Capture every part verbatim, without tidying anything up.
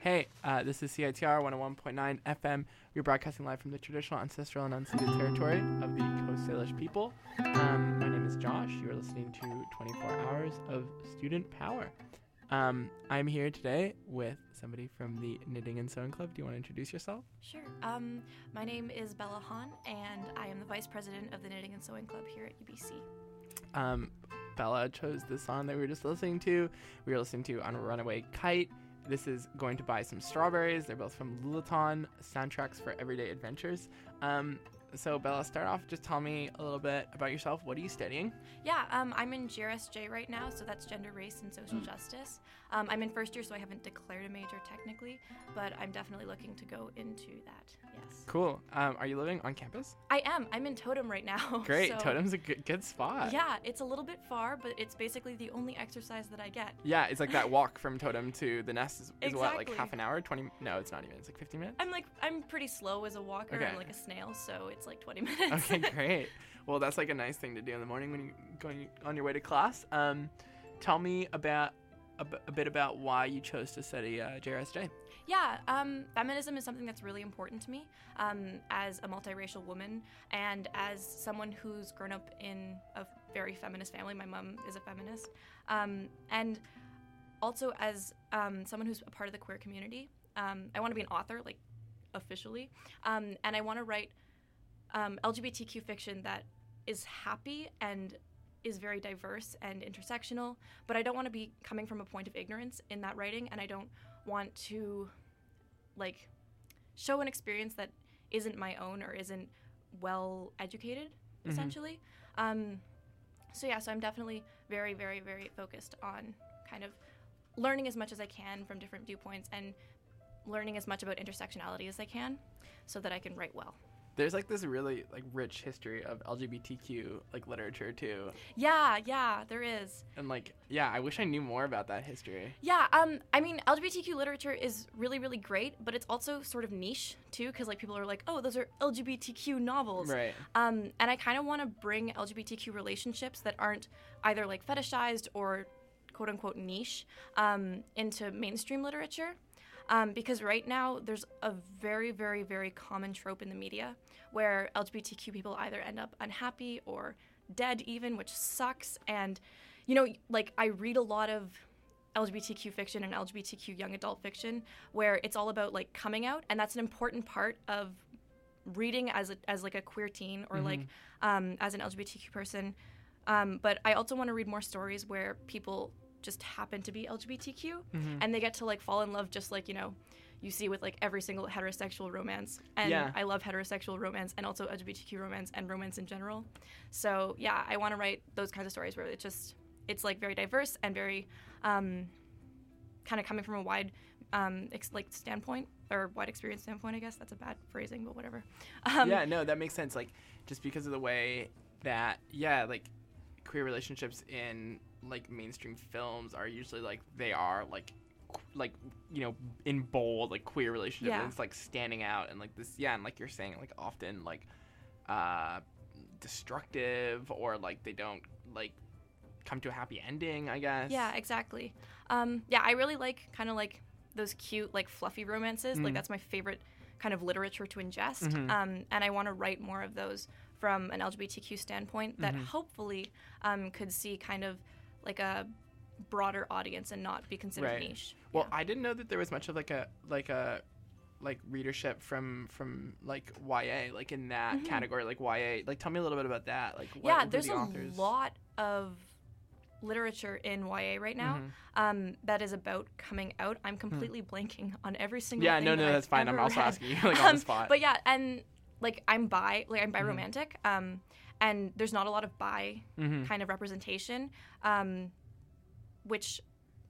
Hey, uh, this is C I T R one oh one point nine F M. We're broadcasting live from the traditional, ancestral, and unceded territory of the Coast Salish people. Um, my name is Josh. You are listening to twenty-four hours of Student Power. Um, I'm here today with somebody from the Knitting and Sewing Club. Do you want to introduce yourself? Sure. Um, my name is Bella Hahn, and I am the Vice President of the Knitting and Sewing Club here at U B C. Um, Bella chose the song that we were just listening to. We were listening to On a Runaway Kite. This is Going to Buy Some Strawberries. They're both from Lulaton, soundtracks for everyday adventures. Um, so, Bella, start off. Just tell me a little bit about yourself. What are you studying? Yeah, um, I'm in G R S J right now, so that's Gender, Race, and Social Justice. Um, I'm in first year, so I haven't declared a major technically, but I'm definitely looking to go into that, yes. Cool. Um, are you living on campus? I am. I'm in Totem right now. Great. So, Totem's a good, good spot. Yeah, it's a little bit far, but it's basically the only exercise that I get. Yeah, it's like that walk from Totem to the nest is, is Exactly. what, like half an hour? twenty? No, it's not even. It's like fifteen minutes? I'm like, I'm pretty slow as a walker. Okay. I'm like a snail, so it's like twenty minutes. Okay, great. Well, that's like a nice thing to do in the morning when you're going on your way to class. Um, tell me about a, b- a bit about why you chose to study uh, J R S J. Yeah, um, feminism is something that's really important to me um, as a multiracial woman and as someone who's grown up in a very feminist family. My mom is a feminist. Um, and also as um, someone who's a part of the queer community. Um, I want to be an author, like, officially. Um, and I want to write um, L G B T Q fiction that is happy and is very diverse and intersectional, but I don't want to be coming from a point of ignorance in that writing, and I don't want to like show an experience that isn't my own or isn't well educated, Mm-hmm. essentially. Um, so yeah, so I'm definitely very, very, very focused on kind of learning as much as I can from different viewpoints and learning as much about intersectionality as I can so that I can write well. There's like this really like rich history of L G B T Q like literature too, Yeah, yeah, there is. and like yeah, I wish I knew more about that history. Yeah, um, I mean, L G B T Q literature is really, really great, but it's also sort of niche, too, because, like, people are like, oh, those are L G B T Q novels. Right. Um, and I kind of want to bring L G B T Q relationships that aren't either, like, fetishized or quote-unquote niche um, into mainstream literature. Um, because right now, there's a very, very, very common trope in the media where L G B T Q people either end up unhappy or dead even, which sucks. And, you know, like, I read a lot of L G B T Q fiction and L G B T Q young adult fiction where it's all about, like, coming out, and that's an important part of reading as, a, as like, a queer teen or, Mm-hmm. like, um, as an L G B T Q person. Um, but I also want to read more stories where people just happen to be L G B T Q Mm-hmm. and they get to like fall in love just like, you know, you see with like every single heterosexual romance. And Yeah. I love heterosexual romance and also L G B T Q romance and romance in general. So yeah, I want to write those kinds of stories where it just, it's like very diverse and very um, kind of coming from a wide um, ex- like standpoint or wide experience standpoint, I guess. That's a bad phrasing, but whatever. Um, Yeah, no, that makes sense. Like, just because of the way that, yeah, like, queer relationships in, like, mainstream films are usually, like, they are, like, qu- like, you know, in bold, like, queer relationships. Yeah. And it's, like, standing out and, like, this, yeah, and, like, you're saying, like, often, like, uh, destructive or, like, they don't, like, come to a happy ending, I guess. Yeah, exactly. Um, yeah, I really like kind of like those cute, like fluffy romances. Mhm. Like that's my favorite kind of literature to ingest. Mhm. Um, and I want to write more of those from an L G B T Q standpoint that Mhm. hopefully um, could see kind of like a broader audience and not be considered Right. niche. Well, Yeah. I didn't know that there was much of, like, a, like, a, like, readership from, from, like, Y A, like, in that Mhm. category, like, Y A. Like, tell me a little bit about that. Like, what yeah, who are there's the a authors? lot of literature in Y A right now Mhm. um, that is about coming out. I'm completely blanking on every single Yeah, thing no, that no, I've that's fine. I'm ever also read. asking you, like, on the Um, spot. But yeah, and like I'm bi, like I'm Mhm. biromantic, um, and there's not a lot of bi Mhm. kind of representation, um, which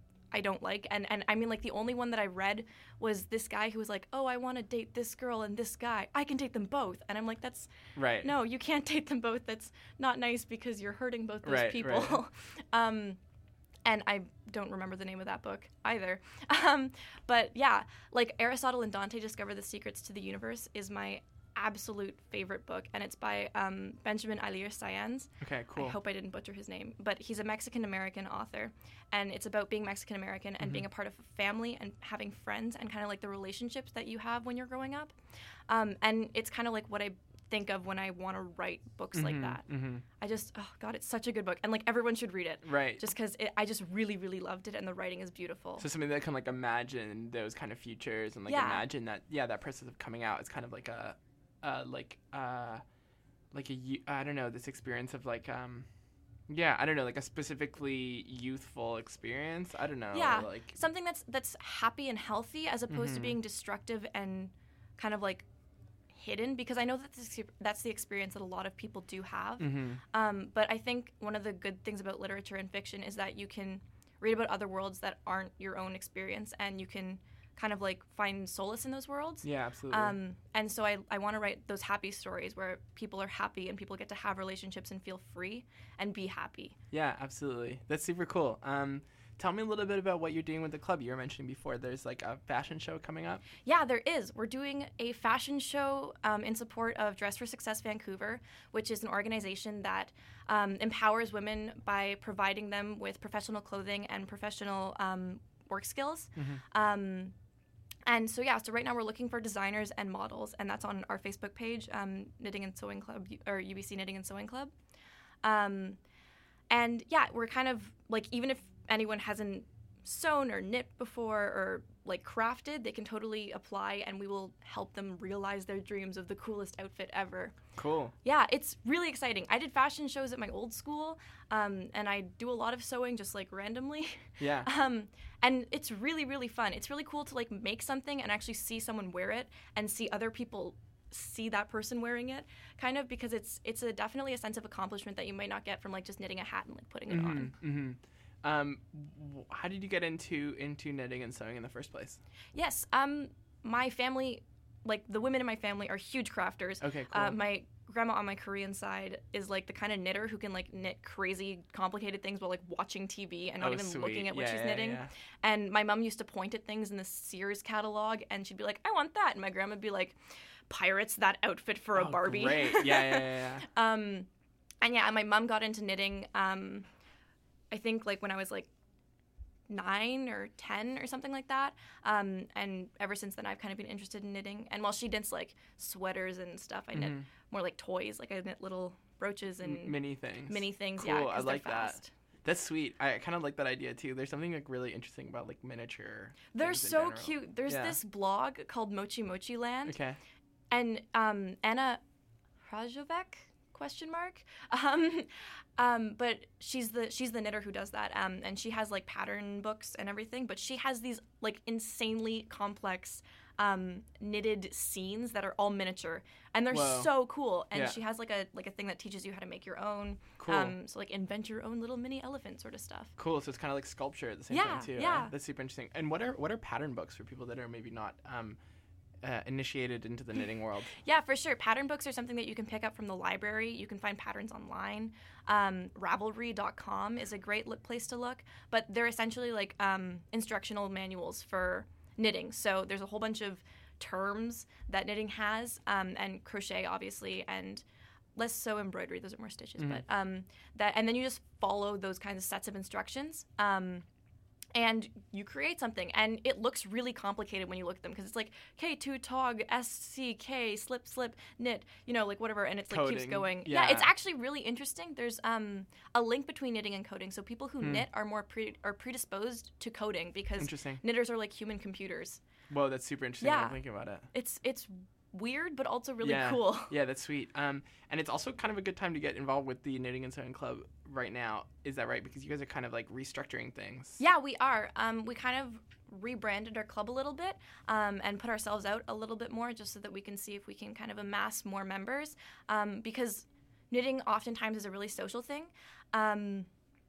I don't like. And and I mean, like the only one that I read was this guy who was like, oh, I want to date this girl and this guy. I can date them both. And I'm like, that's Right. no, you can't date them both. That's not nice because you're hurting both those Right, people. right. um, and I don't remember the name of that book either. Um, but yeah, like Aristotle and Dante Discover the Secrets to the Universe is my absolute favorite book, and it's by um, Benjamin Alir Sayans. Okay, cool. I hope I didn't butcher his name, but he's a Mexican-American author, and it's about being Mexican-American and Mhm. being a part of a family and having friends and kind of like the relationships that you have when you're growing up. Um, and it's kind of like what I think of when I want to write books like Mhm, that. mhm. I just, oh God, it's such a good book, and like everyone should read it. Right. Just because I just really, really loved it, and the writing is beautiful. So something that can like imagine those kind of futures and like Yeah. imagine that yeah that process of coming out is kind of like a, uh like uh like a eu- I don't know this experience of like um yeah I don't know like a specifically youthful experience I don't know Yeah. like Something that's that's happy and healthy as opposed to Mhm. being destructive and kind of like hidden, because I know that this, that's the experience that a lot of people do have. mm-hmm. Um, but I think one of the good things about literature and fiction is that you can read about other worlds that aren't your own experience, and you can kind of like find solace in those worlds. yeah absolutely Um, and so I, I want to write those happy stories where people are happy and people get to have relationships and feel free and be happy. yeah absolutely that's super cool. Um, tell me a little bit about what you're doing with the club. You were mentioning before there's like a fashion show coming up. Yeah, there is. We're doing a fashion show um, in support of Dress for Success Vancouver, which is an organization that um, empowers women by providing them with professional clothing and professional um, work skills. Mhm. Um, and so, yeah, so right now we're looking for designers and models, and that's on our Facebook page, um, Knitting and Sewing Club, or U B C Knitting and Sewing Club. Um, and, yeah, we're kind of, like, even if anyone hasn't sewn or knit before or like crafted, they can totally apply, and we will help them realize their dreams of the coolest outfit ever. Cool. Yeah, it's really exciting. I did fashion shows at my old school, um, and I do a lot of sewing just like randomly. Yeah. Um, and it's really, really fun. It's really cool to like make something and actually see someone wear it and see other people see that person wearing it, kind of, because it's it's a definitely a sense of accomplishment that you might not get from like just knitting a hat and like putting it on. Mm-hmm. Mm-hmm. Um, w- how did you get into into knitting and sewing in the first place? Yes, um, my family, like the women in my family, are huge crafters. Okay, cool. Uh, my grandma on my Korean side is like the kind of knitter who can like knit crazy, complicated things while like watching T V and not Oh, even sweet. looking at what Yeah, she's yeah, knitting. yeah. And my mom used to point at things in the Sears catalog, and she'd be like, "I want that," and my grandma'd be like, "Pirates that outfit for a Oh, Barbie." Great. Yeah, yeah, yeah. yeah. um, and yeah, my mom got into knitting. Um, I think like when I was like nine or ten or something like that. Um, and ever since then, I've kind of been interested in knitting. And while she knits like sweaters and stuff, I knit Mhm. more like toys. Like I knit little brooches and M- mini things. mini things. Cool. Yeah, I 'cause like they're that. fast. That's sweet. I kind of like that idea too. There's something like really interesting about like miniature. They're things in so general. cute. There's Yeah. this blog called Mochi Mochi Land, Okay. and um, Anna Hrajovec question mark. Um, um, but she's the she's the knitter who does that. Um, and she has like pattern books and everything. But she has these like insanely complex um, knitted scenes that are all miniature, and they're Whoa. so cool. And Yeah. she has like a like a thing that teaches you how to make your own. Cool. Um, so like invent your own little mini elephant sort of stuff. Cool. So it's kind of like sculpture at the same Yeah, time too. right? yeah. That's super interesting. And what are what are pattern books for people that are maybe not um, uh, initiated into the knitting world? Yeah, for sure. Pattern books are something that you can pick up from the library. You can find patterns online. Um, Ravelry dot com is a great look, place to look. But they're essentially like um, instructional manuals for knitting. So there's a whole bunch of terms that knitting has, um, and crochet, obviously, and less so embroidery. Those are more stitches. Mhm. But um, that, and then you just follow those kinds of sets of instructions. Um, and you create something, and it looks really complicated when you look at them because it's like K two tog S C K slip slip knit, you know, like whatever, and it's like keeps Coding. going. Yeah. it's actually really interesting. There's um a link between knitting and coding, so people who Hmm. knit are more pre- are predisposed to coding because Interesting. knitters are like human computers. Whoa, that's super interesting. Yeah. I'm thinking about it. It's it's weird, but also really Yeah. cool. Yeah, that's sweet. Um, and it's also kind of a good time to get involved with the Knitting and Sewing Club right now. Is that right? Because you guys are kind of like restructuring things. Yeah, we are. Um, we kind of rebranded our club a little bit um, and put ourselves out a little bit more just so that we can see if we can kind of amass more members. Um, because knitting oftentimes is a really social thing. Um,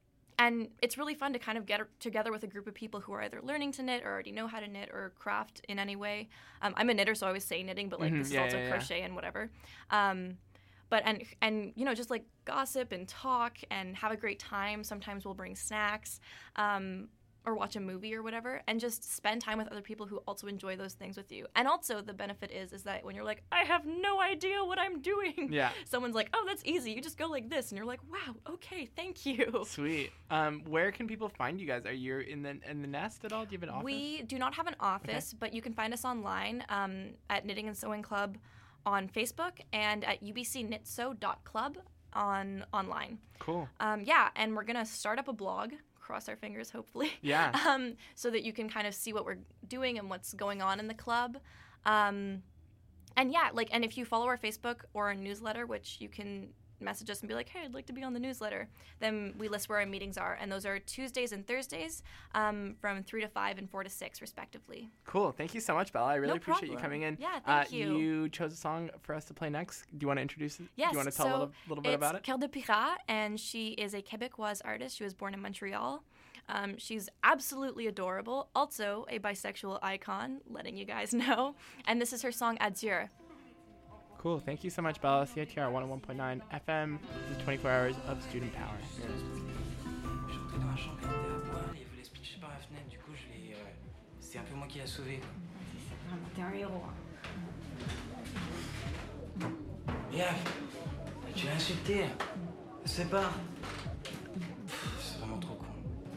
and it's really fun to kind of get together with a group of people who are either learning to knit or already know how to knit or craft in any way. Um, I'm a knitter, so I always say knitting, but like Mhm, this is yeah, also yeah, yeah. crochet and whatever. Um, but and and you know, just like gossip and talk and have a great time. Sometimes we'll bring snacks. Um, or watch a movie or whatever, and just spend time with other people who also enjoy those things with you. And also the benefit is is that when you're like, I have no idea what I'm doing, Yeah. someone's like, oh, that's easy. You just go like this, and you're like, wow, okay, thank you. Sweet. Um, where can people find you guys? Are you in the in the Nest at all? Do you have an office? We do not have an office, okay. but you can find us online um, at Knitting and Sewing Club on Facebook and at u b c knit sew dot club on online. Cool. Um, yeah, and we're gonna start up a blog. Cross our fingers, hopefully. Yeah. Um, so that you can kind of see what we're doing and what's going on in the club. Um, and yeah, like, and if you follow our Facebook or our newsletter, which you can message us and be like, hey, I'd like to be on the newsletter, then we list where our meetings are. And those are Tuesdays and Thursdays um, from three to five and four to six, respectively. Cool. Thank you so much, Bella. I really no appreciate problem. you coming in. Yeah, thank uh, you. You chose a song for us to play next. Do you want to introduce it? Yes. Do you want to tell so a little, little bit about it? It's Cœur de Pirat, and she is a Quebecoise artist. She was born in Montreal. Um, she's absolutely adorable. Also a bisexual icon, letting you guys know. And this is her song Adieu. Cool. Thank you so much, Bella. C I T R one oh one point nine F M. This is twenty-four hours of student power. C'est un peu moi qui l'ai sauvé. T'es un héros. Viens, tu l'as insulté. Je sais pas. C'est vraiment trop con.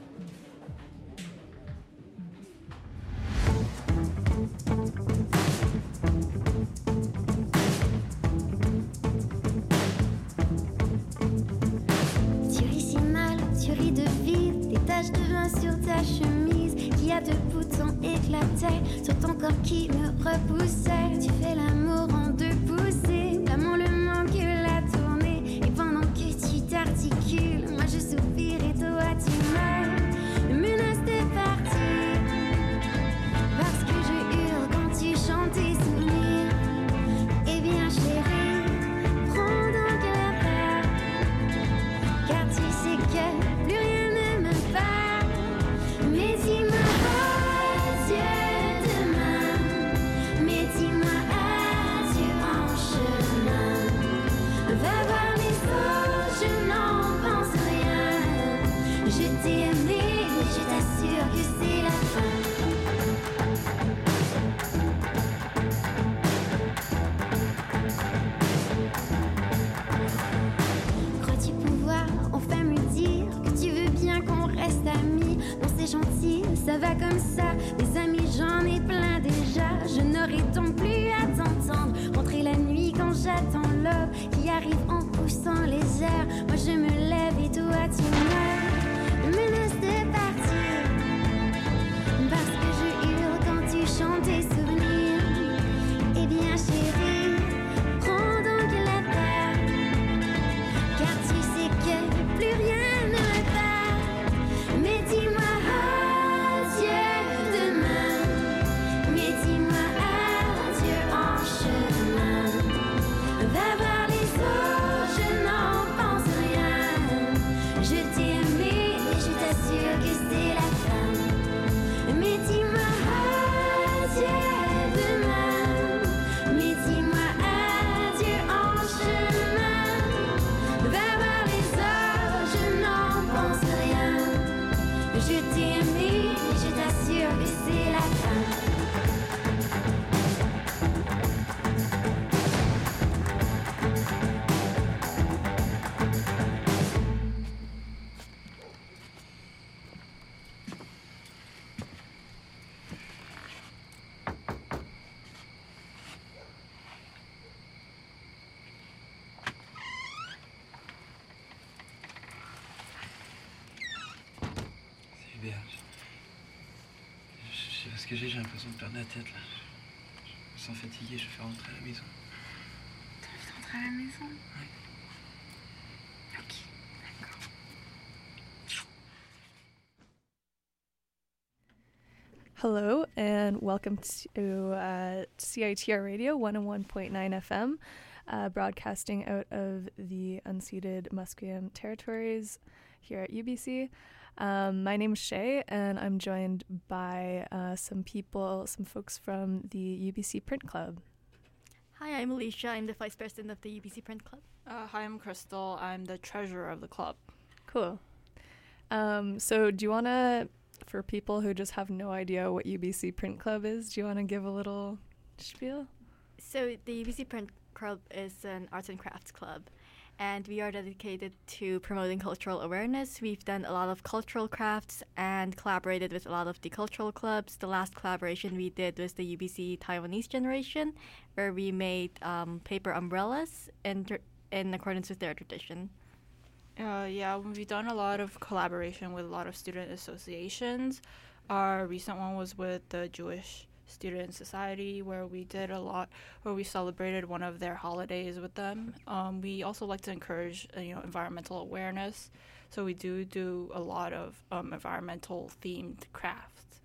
Tu ris si mal, tu ris de vide, des taches de vin sur ta chemise, qui a deux boutons éclatés sur ton corps qui me repoussait. Tu fais l'amour en deux poussées, l'amour le manque la tournée, et pendant que tu t'articules, moi je soupire et toi tu meurs. Me menace de partir, parce que je hurle quand tu chantes tes souvenirs. Eh bien chérie, prends donc la part, car tu sais que plus rien ne me part. Mais dis-moi adieu demain, mais dis-moi adieu en chemin. Va voir les eaux, je n'en pense rien. Je t'ai aimé, mais je t'assure que c'est la fin. Crois-tu pouvoir enfin me dire que tu veux bien qu'on reste amis? Non, c'est gentil, ça va comme ça. Des amis, j'en ai plein déjà. Je n'aurai donc plus à t'entendre rentrer la nuit quand j'attends l'aube qui arrive en poussant les airs. Moi je me lève et toi tu meurs. Me menace de partir, parce que je hurle quand tu chantes tes souvenirs. Eh bien chérie, prends donc la part, car tu sais que plus rien ne me part. Mais dis-moi adieu demain, mais dis-moi adieu en chemin. Va voir les eaux, je n'en pense rien. Je t'ai aimé, mais je t'assure que c'est la fin. Mais dis-moi adieu demain, mais dis-moi adieu en chemin. Va voir les eaux, je n'en pense rien. Je t'ai aimé, mais je t'assure que c'est la fin. C'est Hubert. Je, je sais pas ce que j'ai, j'ai l'impression de perdre la tête là. Je me sens fatigué, je vais rentrer à la maison. T'as envie de rentrer à la maison? Ouais. Ok, d'accord. Hello and welcome to uh, C I T R Radio one oh one point nine F M, uh, broadcasting out of the unceded Musqueam territories here at U B C. Um, my name is Shay, and I'm joined by uh, some people, some folks from the U B C Print Club. Hi, I'm Alicia. I'm the vice president of the U B C Print Club. Uh, hi, I'm Crystal. I'm the treasurer of the club. Cool. Um, so do you want to for people who just have no idea what U B C Print Club is, do you want to give a little spiel? So the U B C Print Club is an arts and crafts club, and we are dedicated to promoting cultural awareness. We've done a lot of cultural crafts and collaborated with a lot of the cultural clubs. The last collaboration we did was the U B C Taiwanese Generation, where we made um, paper umbrellas in, tr- in accordance with their tradition. Uh, yeah, we've done a lot of collaboration with a lot of student associations. Our recent one was with the Jewish Student Society, where we did a lot, where we celebrated one of their holidays with them. Um, we also like to encourage, uh, you know, environmental awareness. So we do do a lot of um, environmental themed crafts.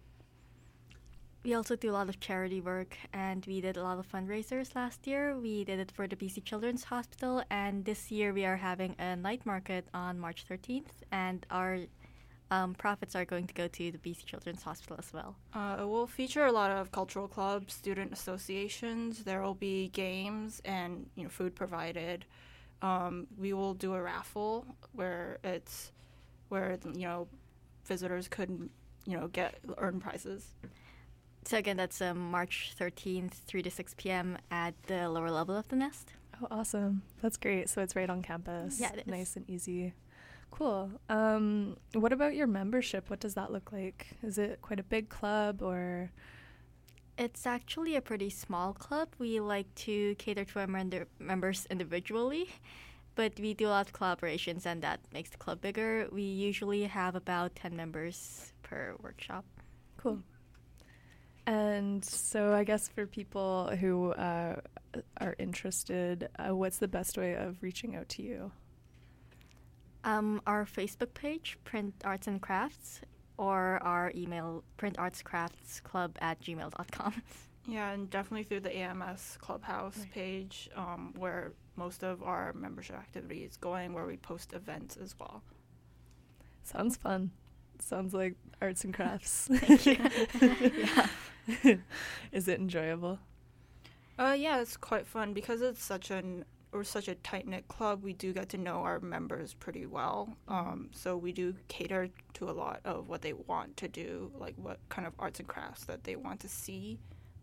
We also do a lot of charity work, and we did a lot of fundraisers last year. We did it for the B C Children's Hospital, and this year we are having a night market on March thirteenth, and our um, profits are going to go to the B C Children's Hospital as well. Uh, it will feature a lot of cultural clubs, student associations. There will be games and, you know, food provided. Um, we will do a raffle where it's where you know visitors could you know get earn prizes. So again, that's um, March thirteenth, three to six p.m. at the lower level of the Nest. Oh, awesome. That's great. So it's right on campus. Yeah, it is. Nice and easy. Cool. Um, what about your membership? What does that look like? Is it quite a big club or? It's actually a pretty small club. We like to cater to our mem- members individually, but we do a lot of collaborations, and that makes the club bigger. We usually have about ten members per workshop. Cool. And so I guess for people who uh, are interested, uh, what's the best way of reaching out to you? Um, our Facebook page, Print Arts and Crafts, or our email, printartscraftsclub at gmail dot com. Yeah, and definitely through the A M S Clubhouse Right. page, um, where most of our membership activity is going, where we post events as well. Sounds fun. Sounds like arts and crafts. Yeah. Is it enjoyable? Uh, yeah, it's quite fun because it's such an or such a tight-knit club. We do get to know our members pretty well. Um, so we do cater to a lot of what they want to do, like what kind of arts and crafts that they want to see.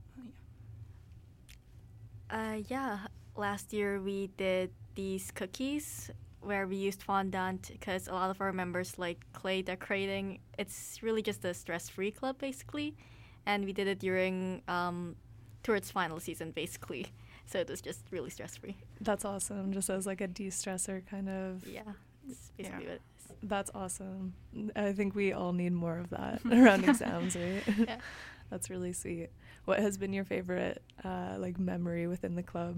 Uh, yeah, last year we did these cookies where we used fondant because a lot of our members like clay decorating. It's really just a stress-free club, basically. And we did it during um, towards final season, basically. So it was just really stress-free. That's awesome. Just as like a de-stressor kind of. Yeah, it's basically Yeah. what it is. That's awesome. I think we all need more of that around exams, right? Yeah. That's really sweet. What has been your favorite uh, like memory within the club?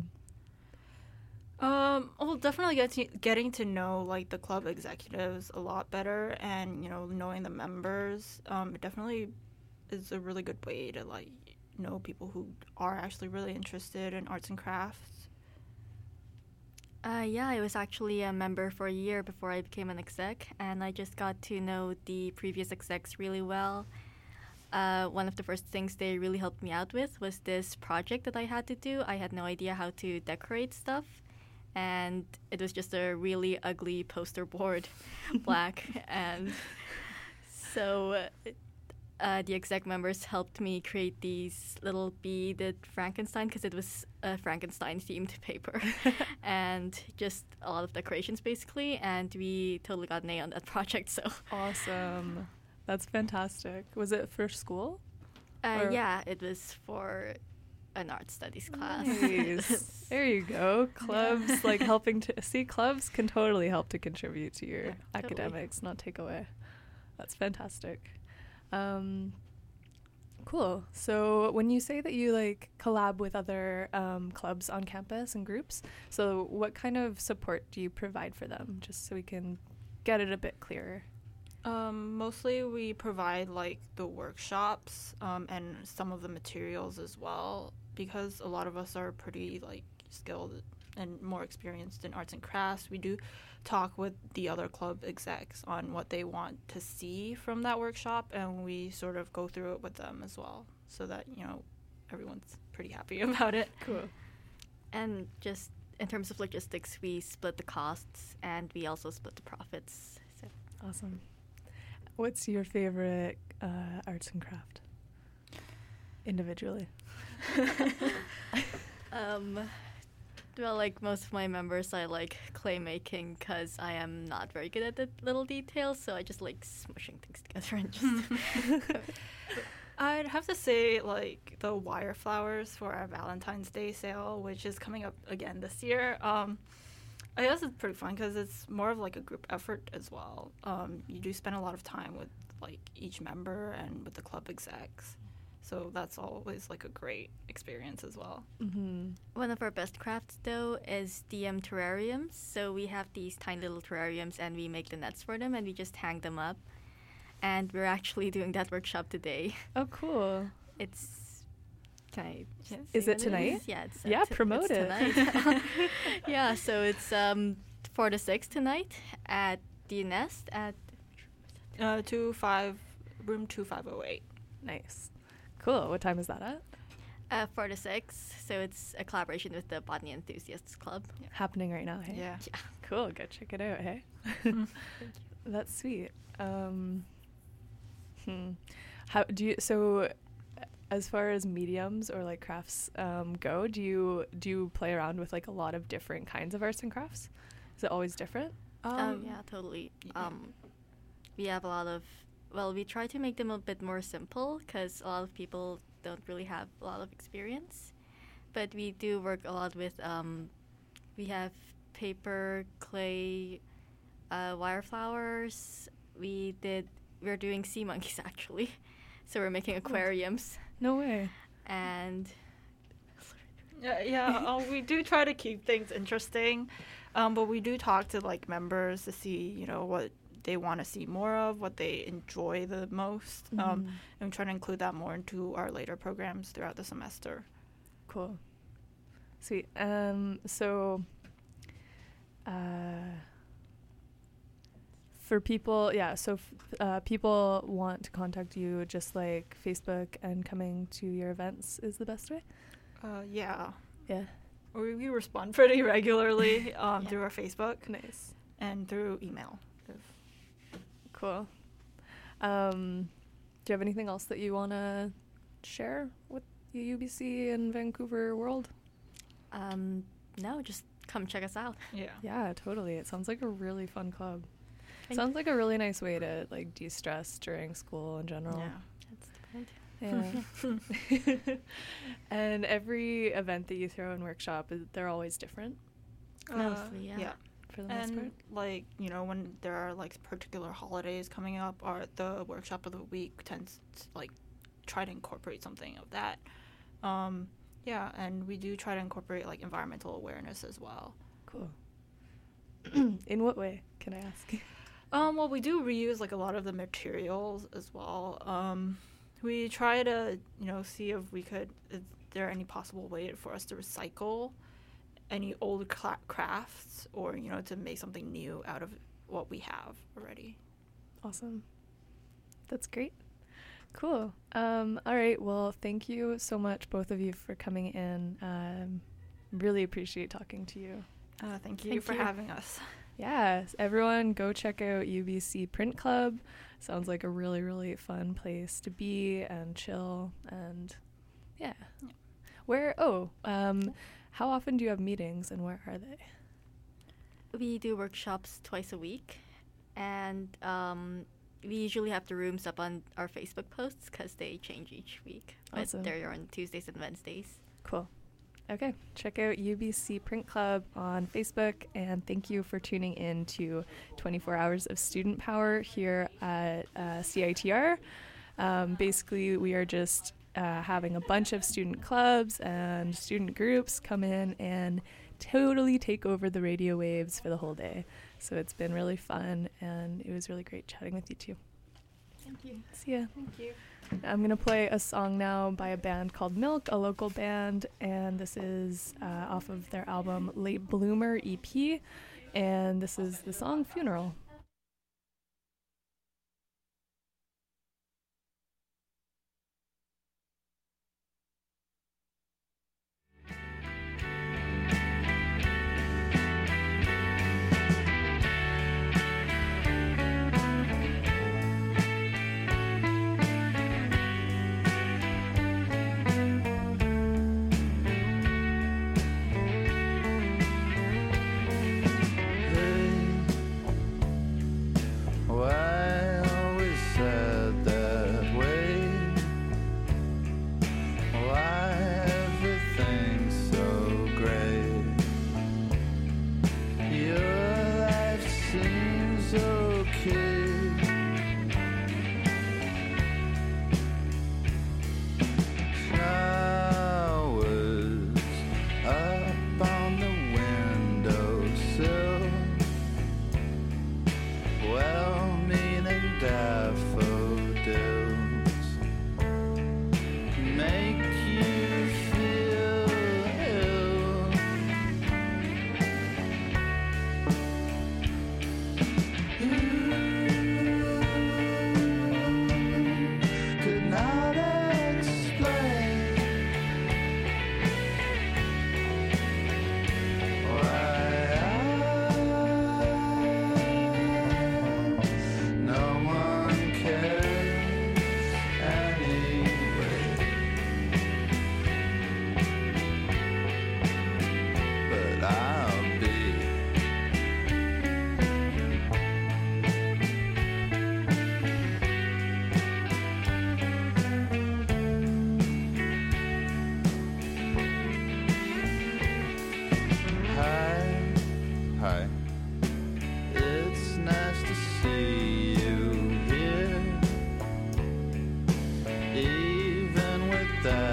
Um, well, definitely get to, getting to know like the club executives a lot better, and you know, knowing the members. Um, it definitely is a really good way to like know people who are actually really interested in arts and crafts. Uh, yeah, I was actually a member for a year before I became an exec, and I just got to know the previous execs really well. Uh, one of the first things they really helped me out with was this project that I had to do. I had no idea how to decorate stuff, and it was just a really ugly poster board, black, and so uh, uh, the exec members helped me create these little beaded Frankenstein, because it was a Frankenstein-themed paper, and just a lot of decorations, basically, and we totally got an A on that project, so. Awesome. That's fantastic. Was it for school? Uh, Or- yeah, it was for an art studies class. Nice. There you go. Clubs, like helping to see clubs can totally help to contribute to your Yeah, totally. academics, not take away. That's fantastic. Um, cool. So when you say that you like collab with other um, clubs on campus and groups, so what kind of support do you provide for them, just so we can get it a bit clearer? Um, mostly we provide like the workshops um, and some of the materials as well, because a lot of us are pretty like skilled and more experienced in arts and crafts. We do talk with the other club execs on what they want to see from that workshop, and we sort of go through it with them as well, so that, you know, everyone's pretty happy about it. Cool. And just in terms of logistics, we split the costs, and we also split the profits. So. Awesome. What's your favorite uh, arts and craft? Individually. um, well, like most of my members, I like clay making because I am not very good at the little details, so I just like smushing things together and just. I'd have to say, like, the wire flowers for our Valentine's Day sale, which is coming up again this year. Um, I guess it's pretty fun because it's more of like a group effort as well. Um, you do spend a lot of time with like each member and with the club execs, so that's always like a great experience as well. Mm-hmm. One of our best crafts, though, is D M terrariums. So we have these tiny little terrariums, and we make the nets for them, and we just hang them up. And we're actually doing that workshop today. Oh, cool. It's can I yes. Is it tonight? It is? Yeah, it's uh, yeah. T- promote it's it. Tonight. Yeah, so it's um four to six tonight at the Nest at uh two five room two five oh eight. Nice, cool. What time is that at? Uh, four to six. So it's a collaboration with the Botany Enthusiasts Club. Yeah. Happening right now. Hey. Yeah. Yeah. Cool. Go check it out. Hey. That's sweet. Um. Hmm. How do you so? As far as mediums or like crafts um, go, do you do you play around with like a lot of different kinds of arts and crafts? Is it always different? Um, um yeah, totally. Yeah. Um, we have a lot of. Well, we try to make them a bit more simple because a lot of people don't really have a lot of experience. But we do work a lot with. Um, we have paper, clay, uh, wire flowers. We did. We're doing sea monkeys actually, so we're making aquariums. No way. And yeah, yeah. uh, we do try to keep things interesting, um, but we do talk to like members to see, you know, what they want to see more of, what they enjoy the most, um, Mm-hmm. and we try to include that more into our later programs throughout the semester. Cool. Sweet. Um. So. Uh. For people, yeah, so f- uh, people want to contact you, just like Facebook and coming to your events is the best way? Uh, yeah. Yeah. We, we respond pretty regularly um, Yeah. through our Facebook. Nice. And through email. Cool. Um, do you have anything else that you want to share with the U B C and Vancouver world? Um, no, just come check us out. Yeah. Yeah, totally. It sounds like a really fun club. Thank Sounds like a really nice way to like de-stress during school in general. Yeah. That's the point. Yeah. And every event that you throw in workshop, is, they're always different Mostly, yeah. yeah. for the most And part. like, you know, when there are like particular holidays coming up, or the workshop of the week tends to like try to incorporate something of that. Um, yeah, and we do try to incorporate like environmental awareness as well. Cool. In what way, can I ask? Um, well, we do reuse like a lot of the materials as well. Um, we try to, you know, see if we could, is there any possible way for us to recycle any old cla- crafts, or, you know, to make something new out of what we have already. Awesome. That's great. Cool. Um, all right. Well, thank you so much, both of you, for coming in. Um, really appreciate talking to you. Uh, thank you Thank for you. having us. Yeah, everyone go check out U B C Print Club. Sounds like a really, really fun place to be and chill and yeah. Yeah. Where, oh, um, how often do you have meetings and where are they? We do workshops twice a week, and um, we usually have the rooms up on our Facebook posts because they change each week. But Awesome. they're on Tuesdays and Wednesdays. Cool. Okay, check out U B C Print Club on Facebook, and thank you for tuning in to twenty-four hours of Student Power here at uh, C I T R. Um, basically, we are just uh, having a bunch of student clubs and student groups come in and totally take over the radio waves for the whole day. So it's been really fun, and it was really great chatting with you too. Thank you. See ya. Thank you. I'm going to play a song now by a band called Milk, a local band, and this is uh, off of their album Late Bloomer E P, and this is the song Funeral.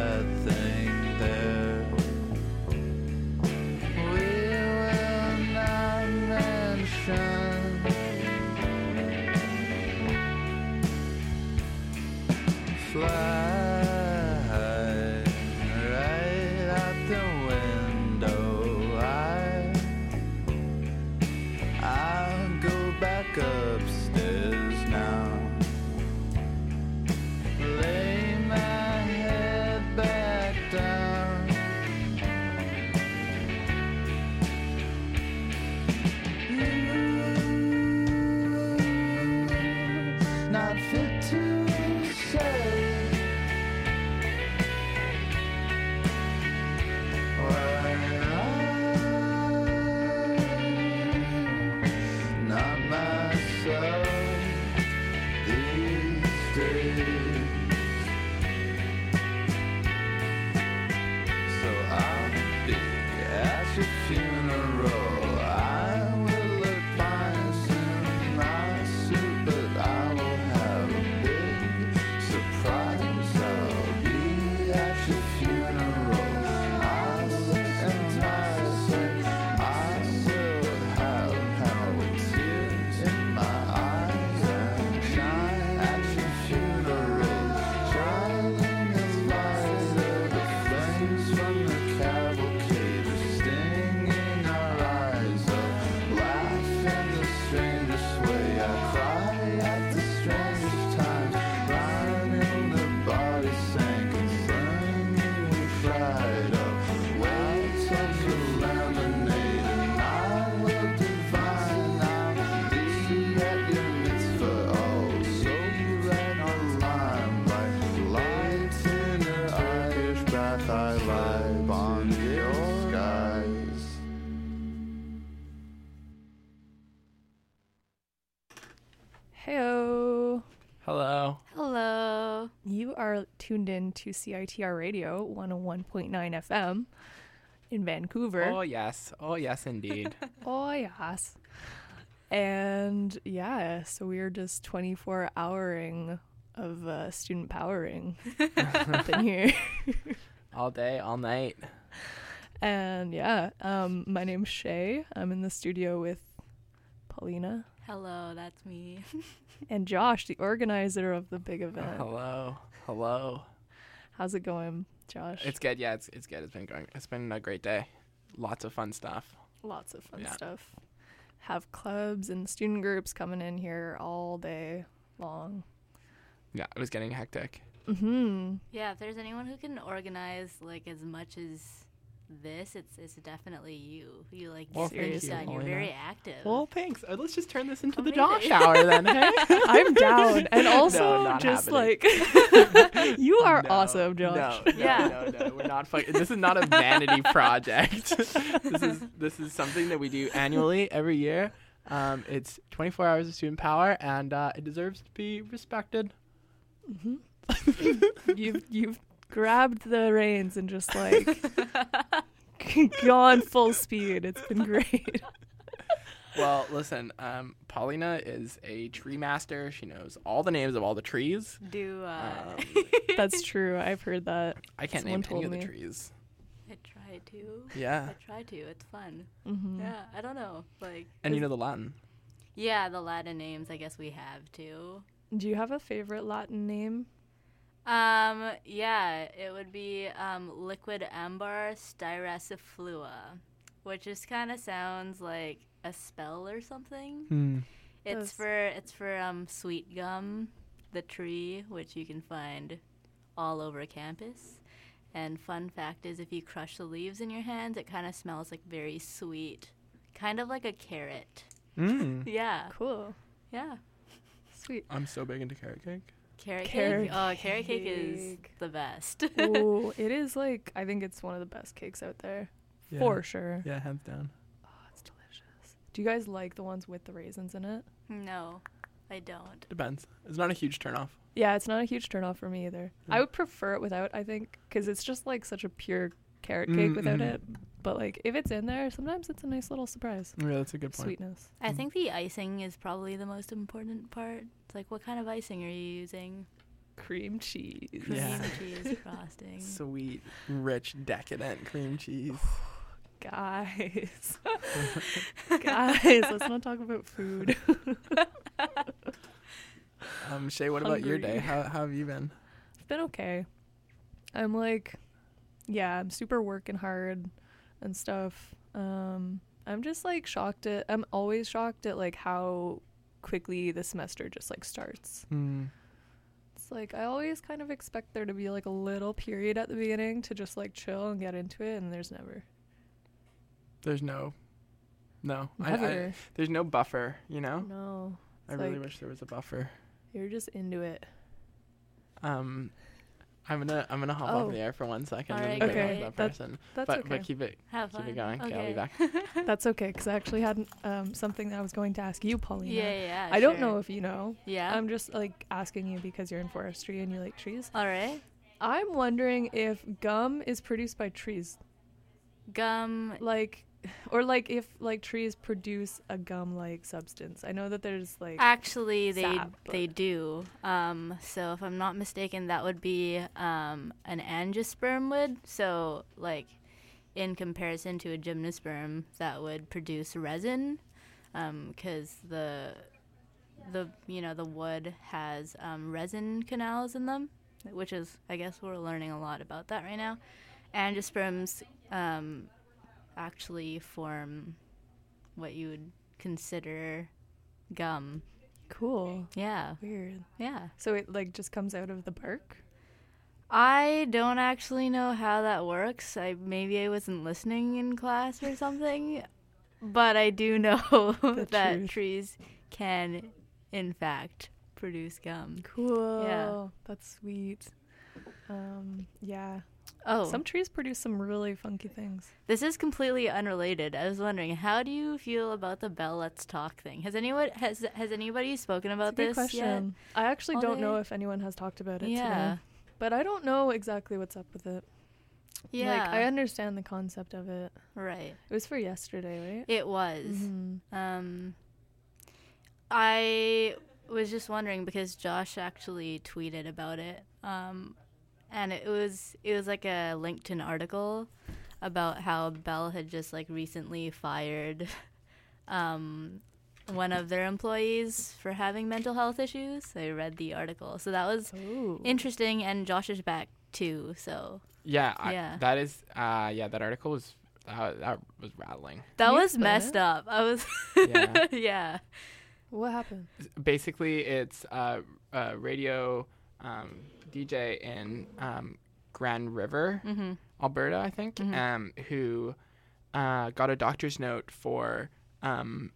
that thing there. We will not mention. Fly right out the window. I, I'll go back upstairs now. Lay my head back down. You, not fit to say. Not myself these days. So I'll be at your funeral. I will look nice in my suit, but I will have a big surprise. I'll be at your funeral. I'll look nice and I will have, have tears in my eyes and shine at your funeral. Shining the light of the flames from the cavalcade are stinging our eyes. A laugh in the strangest way. I cry at the strangest times. Running the body sank and singing we cried up. Well, touch the lemonade and I will divine. I'll be at your mitzvah. Oh, so red on limelight. Lights in her Irish bath. I lie on your skies. Heyo. Hello. Hello. You are tuned in to C I T R Radio one oh one point nine F M in Vancouver. Oh yes. Oh yes, indeed. Oh, yes. And yeah, so we are just twenty-four houring of uh, student powering up in here. All day, all night. And yeah, um, my name's Shay. I'm in the studio with Paulina Hello, that's me. and Josh, the organizer of the big event. Hello. Hello. How's it going, Josh? It's good. Yeah, it's it's good. It's been going. It's been a great day. Lots of fun stuff. Lots of fun Yeah. stuff. Have clubs and student groups coming in here all day long. Yeah, it was getting hectic. Mm-hmm. Yeah, if there's anyone who can organize like as much as this, it's it's definitely you. You like Well, get thank things you, done. You're Paulina. very active. Well, thanks. Uh, let's just turn this into the Amazing. Josh hour then, hey? I'm down. And also not just happening. like you are No, awesome, Josh. No, no, Yeah. no, no. We're not fucking. This is not a vanity project. this is this is something that we do annually every year. Um, it's twenty-four hours of student power, and uh, it deserves to be respected. Mm-hmm. you've you've grabbed the reins and just like gone full speed. It's been great. Well, listen, um, Paulina is a tree master. She knows all the names of all the trees. Do uh, Um, That's true. I've heard that. I can't Someone name any told of the me. trees. I try to. Yeah, I try to. It's fun. Mm-hmm. Yeah, I don't know. Like and you know the Latin. yeah, the Latin names I guess we have too. Do you have a favorite Latin name? Um, yeah, it would be um, liquid ambar styraciflua, which just kind of sounds like a spell or something. Hmm. It's Does. for it's for um sweet gum, the tree, which you can find all over campus. And fun fact is, if you crush the leaves in your hands, it kind of smells like very sweet, kind of like a carrot. Mm. Yeah, Cool. yeah. Sweet. I'm so big into carrot cake. Carrot, Carrot cake. Oh, carrot cake is cake. the best. Ooh, it is like I think it's one of the best cakes out there. For sure. Yeah, hands down. Oh, it's delicious. Do you guys like the ones with the raisins in it? No, I don't. Depends. It's not a huge turnoff. Yeah, it's not a huge turnoff for me either. Yeah. I would prefer it without, I think, because it's just like such a pure carrot cake Mm, without mhm. it. But like if it's in there, sometimes it's a nice little surprise. Yeah, that's a good point. Sweetness. I Mm. think the icing is probably the most important part. It's like, what kind of icing are you using? cream cheese. Cream Yeah. cheese frosting. Sweet, rich, decadent cream cheese. Guys. Guys, let's not talk about food. Um, Shay, what about your day? Hungry. How, how have you been? It's been okay. I'm like, yeah, I'm super working hard and stuff. Um, I'm just like shocked at, I'm always shocked at like how quickly the semester just like starts. Mm. It's like I always kind of expect there to be like a little period at the beginning to just like chill and get into it, and there's never. There's no, no. I, I, Never. there's no buffer, you know? No. I It's really like wish there was a buffer. you're just into it. Um, I'm gonna I'm gonna hop Oh. off the air for one second Alright, and then Okay, go to that that- person. That's but okay. but keep it Have keep fun. it going. Okay, I'll be Okay. back. That's okay, because I actually had um, something that I was going to ask you, Paulina. Yeah, yeah. I don't sure. know if you know. Yeah. I'm just like asking you because you're in forestry and you like trees. All right. I'm wondering if gum is produced by trees, Gum. like, or like if like trees produce a gum-like substance. I know that there's like Actually, they sap, they but- do. Um, so if I'm not mistaken, that would be um, an angiosperm would. So like, in comparison to a gymnosperm, that would produce resin, because the the you know the wood has um, resin canals in them, which is I guess we're learning a lot about that right now. Angiosperms um, actually form what you would consider gum. cool, Yeah, weird. yeah. So it like just comes out of the bark. I don't actually know how that works. I maybe I wasn't listening in class or something, but I do know The that truth. trees can, in fact, produce gum. Cool. That's sweet. Um, yeah. Oh, Some trees produce some really funky things. this is completely unrelated. I was wondering, how do you feel about the Bell Let's Talk thing? Has anyone has has anybody spoken about That's a good this question. I actually All don't know day? if anyone has talked about it yet? Yeah, today. But I don't know exactly what's up with it. yeah. Like, I understand the concept of it. right. It was for yesterday, right? It was. Mhm. Um, I was just wondering because Josh actually tweeted about it, um, and it was it was like a LinkedIn article about how Bell had just like recently fired um, one of their employees for having mental health issues. I read the article, so that was Ooh. interesting. And Josh is back too, so Yeah, I, Yeah. that is uh yeah, that article was uh, that was rattling. that Can you was explain messed it? up. I was Yeah. yeah. What happened? Basically, it's uh, a radio um, D J in um, Grand River, Mm-hmm. Alberta, I think, Mhm. um, who uh, got a doctor's note for um,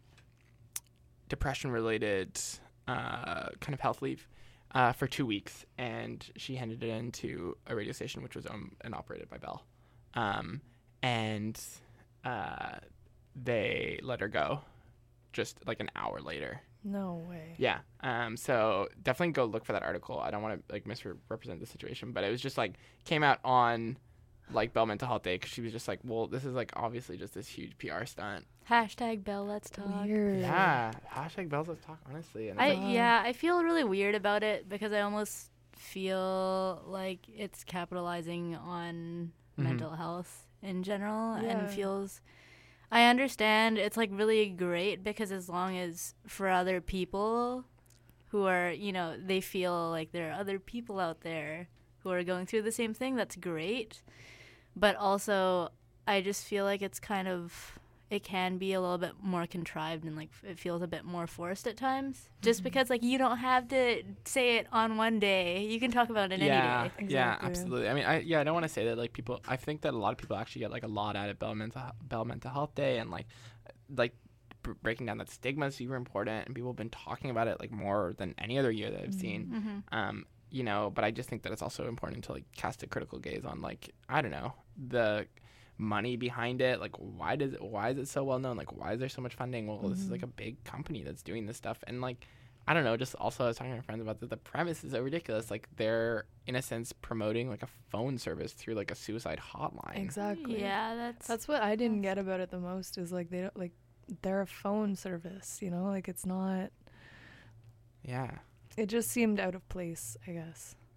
depression-related uh, kind of health leave uh, for two weeks, and she handed it in to a radio station which was owned and operated by Bell, um, and uh, they let her go just like an hour later. No way. Yeah. Um. So definitely go look for that article. I don't want to like misrepresent the situation, but it was just like came out on like Bell Mental Health Day because she was just like, well, this is like obviously just this huge P R stunt. Hashtag Bell Let's Talk. Weird. Yeah. Hashtag Bell's Let's Talk. Honestly. And I it's like, yeah, I feel really weird about it because I almost feel like it's capitalizing on Mhm. mental health in general Yeah. and feels I understand it's like really great because as long as for other people who are, you know, they feel like there are other people out there who are going through the same thing, that's great. But also I just feel like it's kind of it can be a little bit more contrived and like it feels a bit more forced at times just because like you don't have to say it on one day, you can talk about it yeah. any day. Yeah. Exactly. Absolutely. I mean, I yeah. I don't want to say that like people. I think that a lot of people actually get like a lot out of Bell Mental Bell Mental Health Day and like like b- breaking down that stigma is super important, and people have been talking about it like more than any other year that I've seen. Mm-hmm. Um, you know, but I just think that it's also important to like cast a critical gaze on like I don't know the money behind it. Like why does it, why is it so well known? Like why is there so much funding? Well, this is like a big company that's doing this stuff, and like I don't know. Just also I was talking to my friends about that. The premise is so ridiculous. Like they're in a sense promoting like a phone service through like a suicide hotline. Exactly. Yeah, that's That's what I didn't get about it the most is like they don't like they're a phone service, you know? Like it's not Yeah. it just seemed out of place, I guess.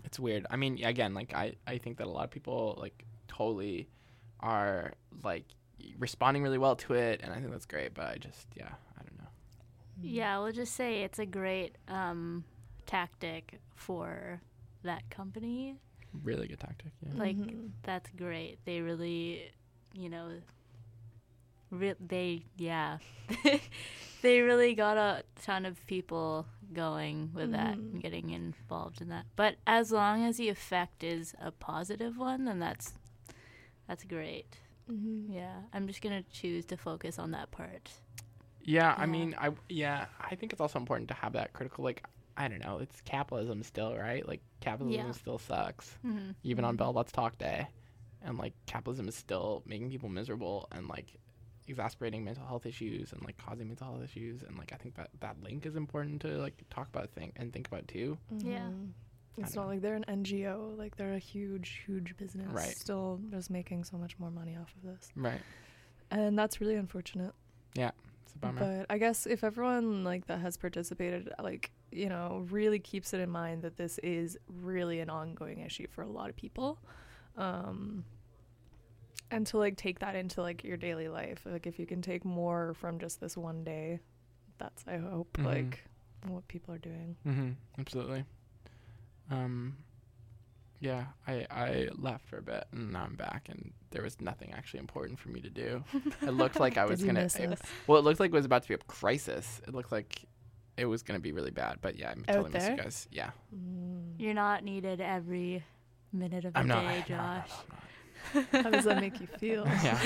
It's weird. I mean, again, like I, I think that a lot of people like totally are like responding really well to it, and I think that's great. But I just, yeah, I don't know. Yeah, we'll just say it's a great um, tactic for that company. Really good tactic. Yeah. Like Mhm. that's great. They really, you know, re- they yeah, they really got a ton of people going with that Mhm. and getting involved in that. But as long as the effect is a positive one, then that's that's great. Mm-hmm. Yeah, I'm just gonna choose to focus on that part. Yeah, I Yeah. mean, I yeah, I think it's also important to have that critical. Like, I don't know, it's capitalism still, right? Like, capitalism Yeah. still sucks, Mm-hmm. even on Bell Let's Talk Day, and like capitalism is still making people miserable and like exacerbating mental health issues and like causing mental health issues. And like, I think that that link is important to like talk about thing and think about too. Yeah. Mhm. I It's don't not know. like they're an N G O. Like they're a huge, huge business. Right. Still just making so much more money off of this. Right. And that's really unfortunate. It's a bummer. But I guess if everyone like that has participated, like, you know, really keeps it in mind that this is really an ongoing issue for a lot of people. Um, and to like take that into like your daily life. Like if you can take more from just this one day, that's I hope Mhm. like what people are doing. Mm-hmm. Absolutely. Um, yeah, I I left for a bit and now I'm back, and there was nothing actually important for me to do. It looked like I was Did you gonna. miss it- us? well, it looked like it was about to be a crisis. It looked like it was gonna be really bad. But yeah, I'm Out totally miss you there? guys. Yeah, Mm. You're not needed every minute of the I'm not. day, no, no, no, Josh. no, How does that make you feel? Yeah,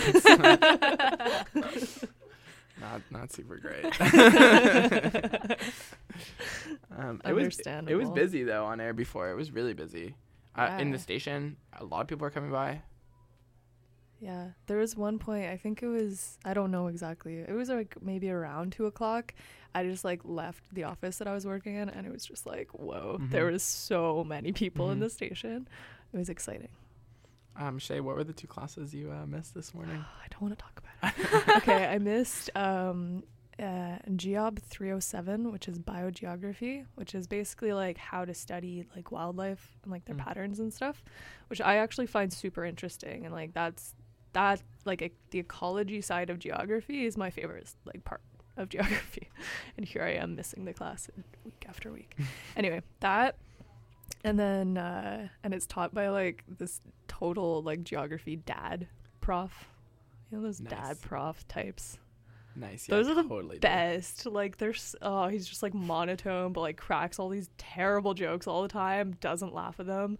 it's not not super great. um, it was it was Understandable. busy though on air before. It was really busy. Uh, in the Yeah. station, a lot of people were coming by. Yeah, there was one point, I think it was, I don't know exactly, it was like maybe around two o'clock. I just like left the office that I was working in, and it was just like, whoa, there Mhm. was so many people in Mhm. the station. It was exciting. Um, Shay, what were the two classes you uh, missed this morning? I don't want to talk about it. Okay, I missed um, uh, Geob three oh seven, which is biogeography, which is basically like how to study like wildlife and like their Mm. patterns and stuff, which I actually find super interesting. And like that's that like e- the ecology side of geography is my favorite like part of geography. And here I am missing the class week after week. Anyway, that. And then, uh, and it's taught by like this total like geography dad prof. You know, those Nice. dad prof types. Nice. Yeah, Those are the totally do. best. Like, there's, oh, he's just like monotone, but like cracks all these terrible jokes all the time, doesn't laugh at them.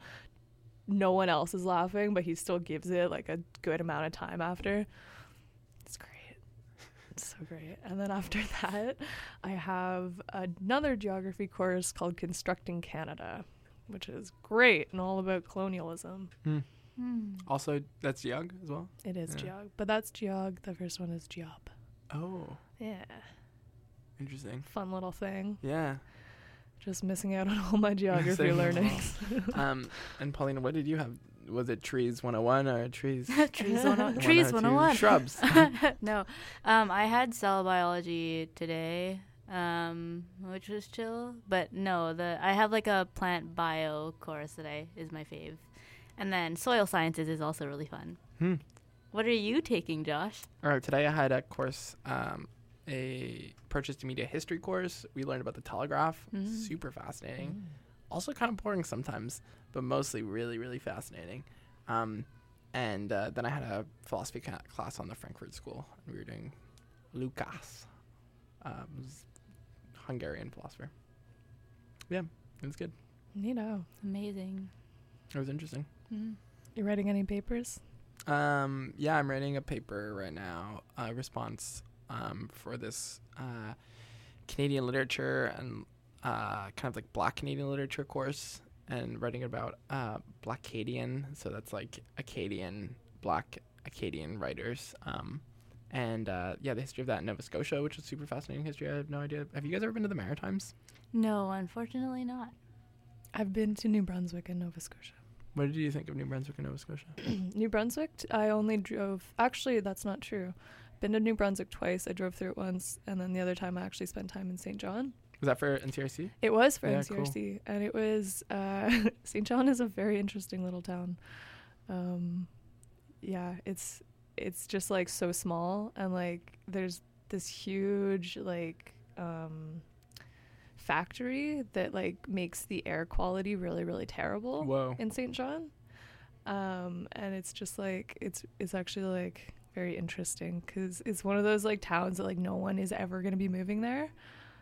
No one else is laughing, but he still gives it like a good amount of time after. It's great. It's so great. And then after that, I have another geography course called Constructing Canada, which is great and all about colonialism. Hmm. Hmm. Also, that's Geog as well? It is Yeah. geog, but that's geog. The first one is geob. Oh, Yeah, interesting. fun little thing. Yeah. Just missing out on all my geography Same. learnings. um, and Paulina, what did you have? Was it trees one oh one or trees? Trees one oh- one Trees oh two? one oh one. Shrubs. No, um, I had cell biology today, um, which was chill. But no, the I have like a plant bio course that I is my fave, and then soil sciences is also really fun. Hmm. What are you taking, Josh? All right, today I had a course, um, a purchase to media history course. We learned about the telegraph. Mm. Super fascinating. Also kind of boring sometimes, but mostly really, really fascinating. Um, and uh, then I had a philosophy ca- class on the Frankfurt School. And we were doing Lukács, um, was Hungarian philosopher. Yeah, it was good. You know, Amazing. It was interesting. Mm. you writing any papers? Um, yeah, I'm writing a paper right now, a response um, for this uh, Canadian literature and uh, kind of like Black Canadian literature course, and writing about uh, Blackadian, so that's like Acadian, Black Acadian writers, um, and uh, yeah, the history of that in Nova Scotia, which is super fascinating history. I have no idea. Have you guys ever been to the Maritimes? No, unfortunately not. I've been to New Brunswick and Nova Scotia. What did you think of New Brunswick and Nova Scotia? New Brunswick, t- I only drove. Actually, that's not true. Been to New Brunswick twice. I drove through it once, and then the other time I actually spent time in Saint John. Was that for N C R C? It was for Yeah, N C R C, and it was uh, Saint John is a very interesting little town. Um, yeah, it's it's just like so small, and like there's this huge like um, factory that like makes the air quality really really terrible. Whoa. In Saint John, um, and it's just like it's it's actually like very interesting because it's one of those like towns that like no one is ever gonna be moving there.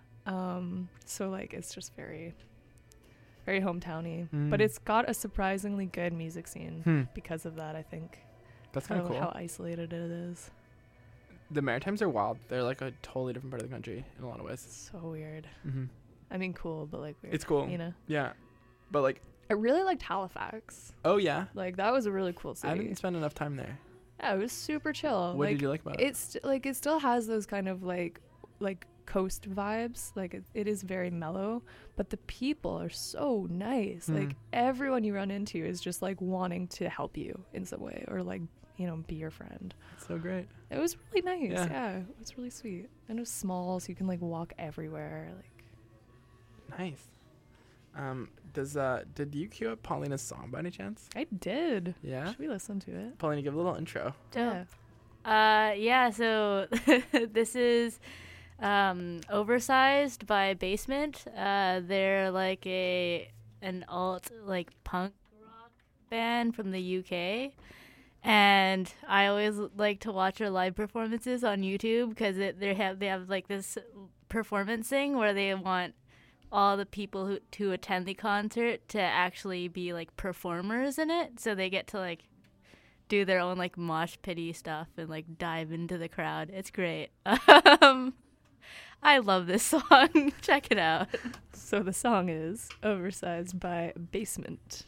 Um, so like it's just very, very hometowny, Mm. but it's got a surprisingly good music scene Hmm. because of that. I think That's kind of cool. how isolated it is. The Maritimes are wild. They're like a totally different part of the country in a lot of ways. So weird. Mm-hmm. I mean, cool, but like weird. It's cool. You know. Yeah, but like, I really liked Halifax. oh yeah, Like that was a really cool I city. didn't spend enough time there. Yeah, it was super chill. What like, did you like about it? It's like it still has those kind of like like coast vibes. Like it, it is very mellow, but the people are so nice. Mm. Like everyone you run into is just like wanting to help you in some way or like, you know, be your friend. So great. It was really nice. Yeah. Yeah, it was really sweet. And it was small, so you can like walk everywhere. Like Nice. Um, does uh, did you queue up Paulina's song by any chance? I did. Yeah. Should we listen to it? Paulina, give a little intro. Yeah. Uh, yeah, so this is um, Oversized by Basement. Uh, they're like a an alt like punk rock band from the U K. And I always like to watch their live performances on YouTube because they have they have like this performance thing where they want all the people who to attend the concert to actually be like performers in it, so they get to like do their own like mosh pity stuff and like dive into the crowd. It's great. um I love this song. Check it out. So the song is Oversized by Basement.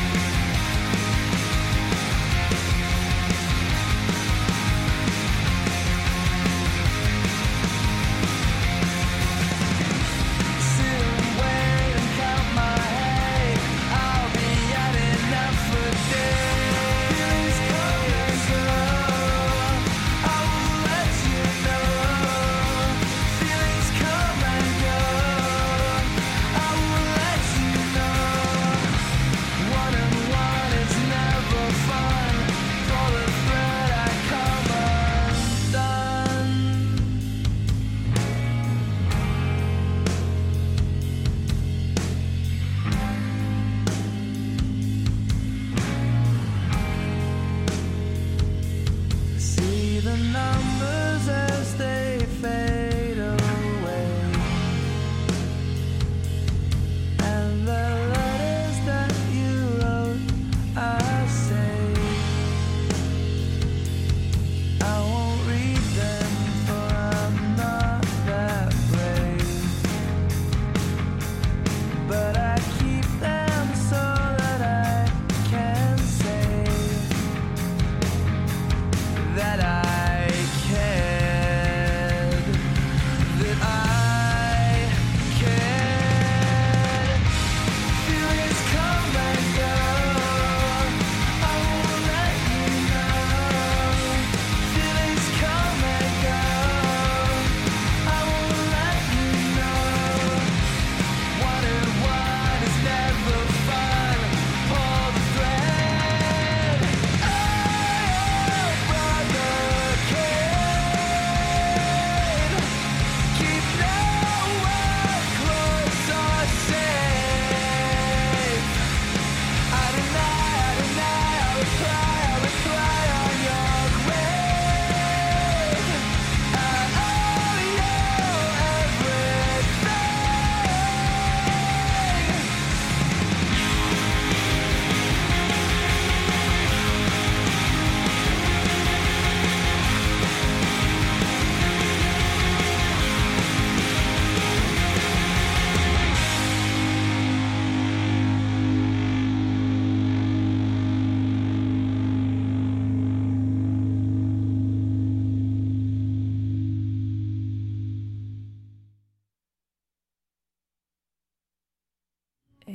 Oversized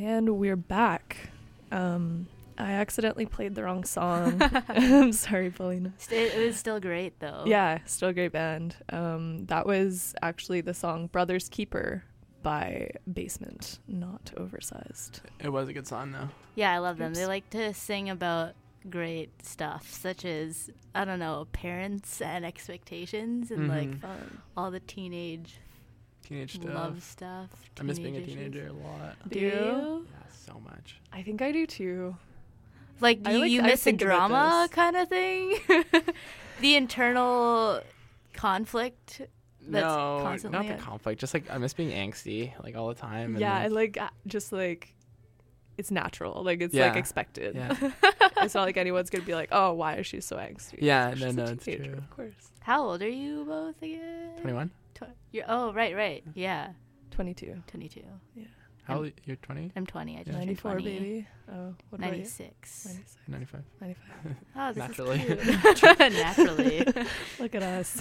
And we're back. Um, I accidentally played the wrong song. I'm sorry, Paulina. It was still great, though. Yeah, still a great band. Um, that was actually the song Brother's Keeper by Basement, not Oversized. It was a good song, though. Yeah, I love them. Oops. They like to sing about great stuff, such as, I don't know, parents and expectations and, like, Mhm. Fun. all the teenage Teenage stuff. love stuff. I miss being a teenage issues. teenager a lot. Do Do you? you? Yeah, so much. I think I do too. Like, do I you, like- you I miss the think about drama this. kind of thing? The internal conflict that's no, constantly not the at- conflict. Just like I miss being angsty, like all the time. and, Yeah, like, I like uh, just like it's natural. Like it's Yeah. like expected. Yeah. It's not like anyone's gonna be like, "Oh, why is she so angsty?" Yeah, She's no, a no, it's teenager, true. Of course. How old are you both again? twenty-one. Tw- you're, oh, right, right. Yeah, twenty-two. twenty-two. How old? You're twenty. I'm twenty. I just turned ninety-four, twenty. baby. Oh, what about you? ninety-six. ninety-six. ninety-five. ninety-five. Oh, this Naturally. is cute. Naturally. Look at us.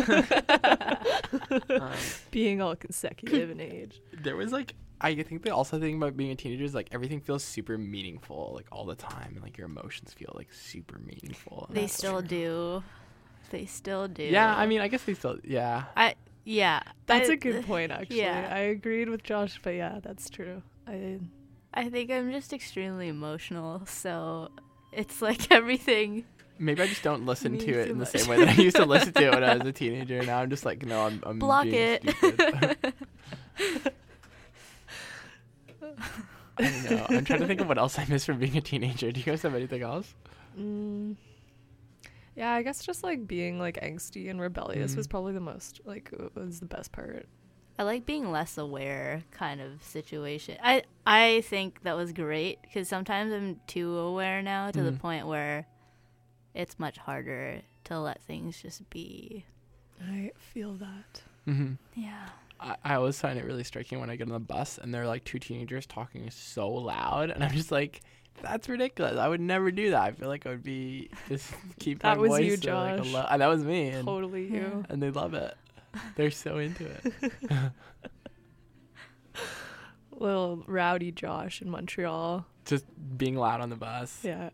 Um, Being all consecutive in age. there was like I think the also thing about being a teenager is like everything feels super meaningful like all the time, and like your emotions feel like super meaningful. and They that's still true. do. They still do. Yeah, I mean, I guess they still. Yeah. I yeah. That's I- a good point, actually. Yeah. I agreed with Josh, but yeah, that's true. I I think I'm just extremely emotional, so it's like everything. Maybe I just don't listen Means to it too in the much. same way that I used to listen to it when I was a teenager. And now I'm just like, no, I'm, I'm Block being it. stupid. I don't know. I'm trying to think of what else I miss from being a teenager. Do you guys have anything else? Mm, yeah, I guess just like being like angsty and rebellious Mhm. was probably the most like uh, was the best part. I like being less aware kind of situation. I I think that was great because sometimes I'm too aware now to the Mhm. point where it's much harder to let things just be. I feel that. Mm-hmm. Yeah. I, I always find it really striking when I get on the bus and there are like two teenagers talking so loud, and I'm just like, that's ridiculous. I would never do that. I feel like I would be just keep That my was voice you, to, like, a Josh. low- and that was me. And, Totally you. and they love it. They're so into it. Little rowdy Josh in Montreal. Just being loud on the bus. Yeah.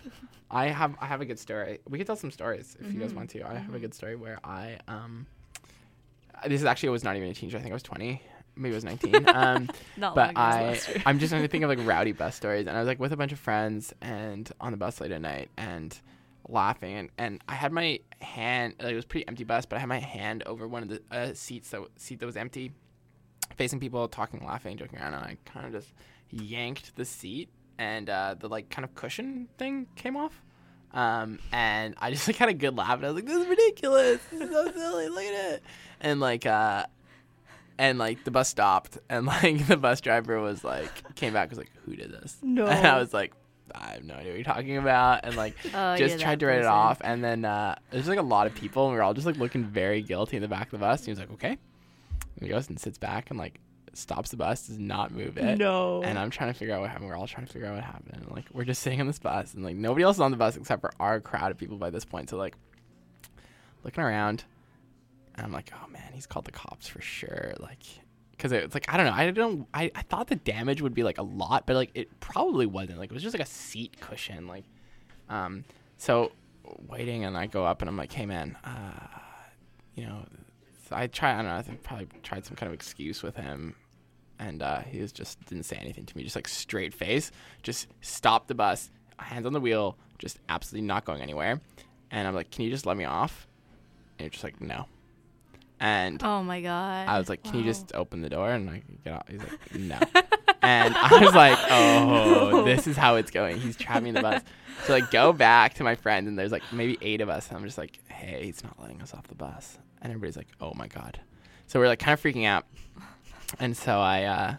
I have I have a good story. We could tell some stories if you guys Mhm. want to. I have a Mhm. good story where I um this is actually I was not even a teenager. I think I was twenty. Maybe I was nineteen. Um Not but long ago. I last year. I'm just trying to think of like rowdy bus stories, and I was like with a bunch of friends and on the bus late at night and laughing, and, and I had my hand, like, it was a pretty empty bus, but I had my hand over one of the uh, seats that seat that was empty, facing people, talking, laughing, joking around, and I kind of just yanked the seat, and uh, the like kind of cushion thing came off. Um, and I just like had a good laugh, and I was like, "This is ridiculous! This is so silly! Look at it!" And like, uh, and like the bus stopped, and like the bus driver was like, came back, was like, "Who did this?" No. And I was like, "I have no idea what you're talking about," and like Oh, just you're tried that to write it person. off. And then uh, there's like a lot of people, and we were all just like looking very guilty in the back of the bus. And he was like, "Okay," and he goes and sits back and like stops the bus, does not move it. No. And I'm trying to figure out what happened. We're all trying to figure out what happened. And like we're just sitting on this bus, and like nobody else is on the bus except for our crowd of people by this point. So like looking around, and I'm like, "Oh man, he's called the cops for sure." Like, because it's like I don't know. I don't. I, I thought the damage would be like a lot, but like it probably wasn't. Like it was just like a seat cushion. Like, um. So waiting, and I go up, and I'm like, "Hey man, uh, you know." So I try. I don't know. I think probably tried some kind of excuse with him. And uh, he was just didn't say anything to me, just like straight face, just stopped the bus, hands on the wheel, just absolutely not going anywhere. And I'm like, "Can you just let me off?" And you're just like, "No." And Oh my god. I was like, "Can you Wow. just open the door and I can get out?" He's like, "No." And I was like, "Oh, this is how it's going. He's trapped me in the bus." So like, go back to my friends, and there's like maybe eight of us, and I'm just like, "Hey, he's not letting us off the bus." And everybody's like, "Oh my god." So we're like kind of freaking out. And so I uh,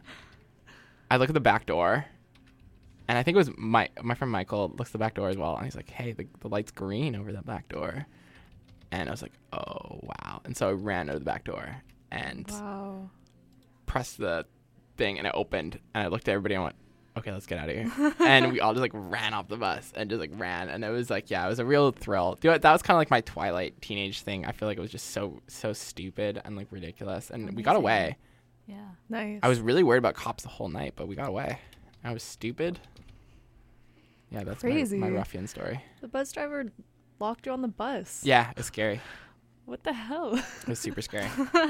I look at the back door, and I think it was my my friend Michael looks at the back door as well, and he's like, "Hey, the, the light's green over that back door." And I was like, "Oh, wow." And so I ran over the back door and Wow. pressed the thing, and it opened, and I looked at everybody and went, "Okay, let's get out of here." And we all just like ran off the bus and just like ran, and it was like, yeah, it was a real thrill. Dude, that was kind of like my Twilight teenage thing. I feel like it was just so so stupid and like ridiculous, and we got Amazing. away. Yeah. Nice. I was really worried about cops the whole night, but we got away. I was stupid. Yeah, that's my, Crazy. my ruffian story. The bus driver locked you on the bus. Yeah, it's scary. What the hell? It was super scary.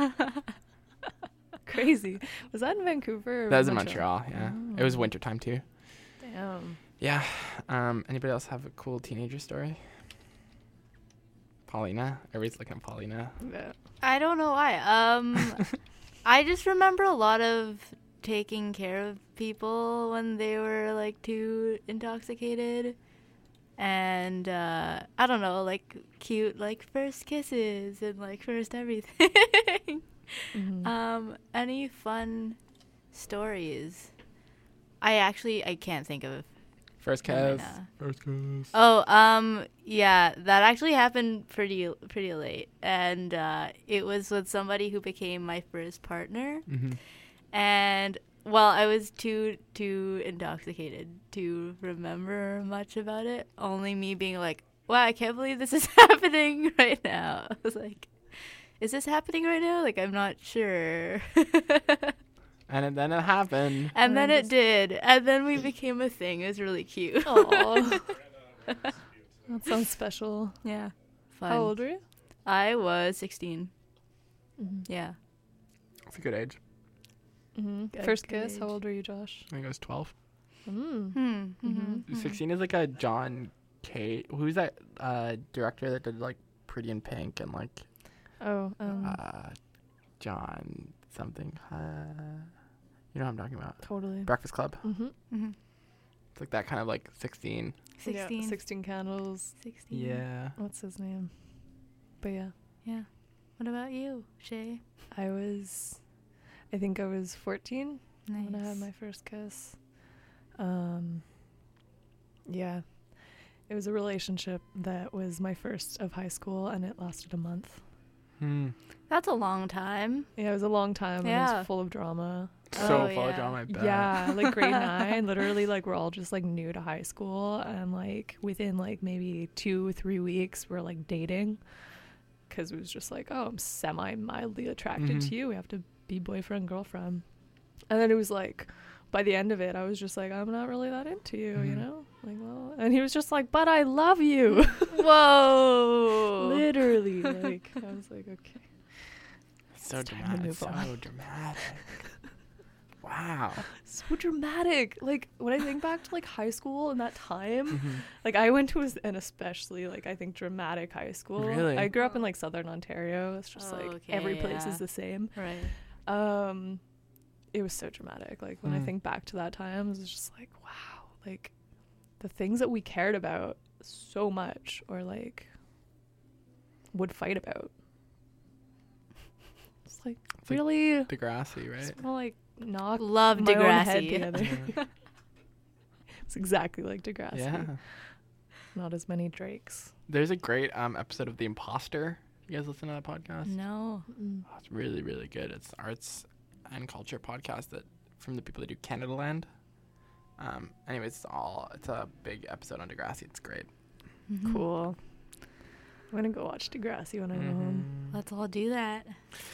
Crazy. Was that in Vancouver? Or That was in Montreal. Yeah, it was Oh. wintertime too. Damn. Yeah. Um. Anybody else have a cool teenager story? Paulina. Everybody's looking at Paulina. Yeah. I don't know why. Um, I just remember a lot of taking care of people when they were like too intoxicated, and uh, I don't know, like cute like first kisses and like first everything. Mhm. Um, any fun stories? I actually I can't think of. First them right kiss. now. First kiss. Oh, um, yeah, that actually happened pretty pretty late, and uh, it was with somebody who became my first partner, Mm-hmm. and well, I was too too intoxicated to remember much about it. Only me being like, "Wow, I can't believe this is happening right now." I was like, "Is this happening right now?" Like, I'm not sure. And it- then it happened. And then it just- did, and then we became a thing. It was really cute. Aw. That sounds special. Yeah, fun. How old were you? I was sixteen. Mhm. Yeah. It's a good age. Mm-hmm. Good First kiss. How age. old were you, Josh? I think I was twelve. Mm. Hmm. Mhm. sixteen is like a John K. Who's that uh, director that did like Pretty in Pink and like Oh, um, uh, John something? Uh, you know what I'm talking about? totally. Breakfast Club. Mm-hmm. Mm-hmm. It's like that kind of like sixteen. Sixteen. Yeah, sixteen candles. Sixteen. Yeah. What's his name? But yeah, Yeah. What about you, Shay? I was, I think I was fourteen Nice. when I had my first kiss. Um, yeah, it was a relationship that was my first of high school, and it lasted a month. Hmm. That's a long time. Yeah, it was a long time. And it Yeah. was full of drama. So Oh, full of yeah. drama. I bet. Yeah, like grade nine, literally, like we're all just like new to high school, and like within like maybe two, three weeks, we're like dating, because it was just like, oh, I'm semi mildly attracted Mhm. to you. We have to be boyfriend girlfriend, and then it was like, by the end of it, I was just like, I'm not really that into you, you Mhm. know, like, well, and he was just like, but I love you, Whoa. literally, like I was like, okay. So It's time to dramatic. move So on. dramatic. Wow. So dramatic. Like when I think back to like high school and that time, Mhm. like I went to a, an especially like I think dramatic high school. Really? I grew up in like Southern Ontario. It's just like Okay, every place yeah. is the same. Right. Um, it was so dramatic. Like when I Mm. think back to that time, it's just like wow, like the things that we cared about so much, or like would fight about. It's like It's like really, Degrassi, right? just wanna, like knock Love my own head Degrassi. together. Yeah. It's exactly like Degrassi. Yeah. Not as many Drakes. There's a great um episode of The Imposter. You guys listen to that podcast? No. Mm. Oh, it's really, really good. It's arts and culture podcast that from the people that do Canada Land. Um, anyways, it's all it's a big episode on Degrassi. It's great. Mhm. Cool. I'm gonna go watch Degrassi when I go home. Mhm. Let's all do that.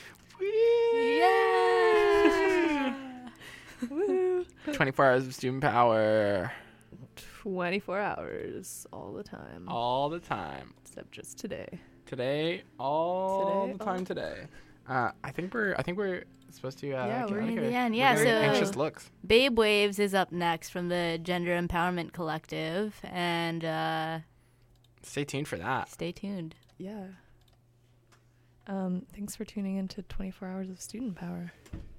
Yeah! Woo! twenty-four hours of student power twenty-four hours all the time. all the time. Except just today. Today, all Today, the time all- today. Uh, I think we're I think we're supposed to uh, Yeah, get we're out of near here. the end. We're Yeah, getting so- anxious looks. Babe Waves is up next from the Gender Empowerment Collective, and uh, Stay tuned for that. stay tuned. Yeah. Um, thanks for tuning in to twenty-four hours of student power.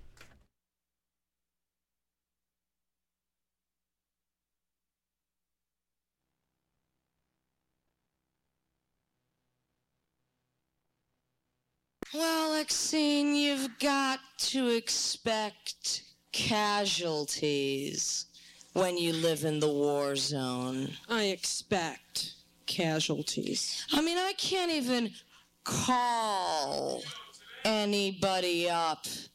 Well, Exene, you've got to expect casualties when you live in the war zone. I expect casualties. I mean, I can't even call anybody up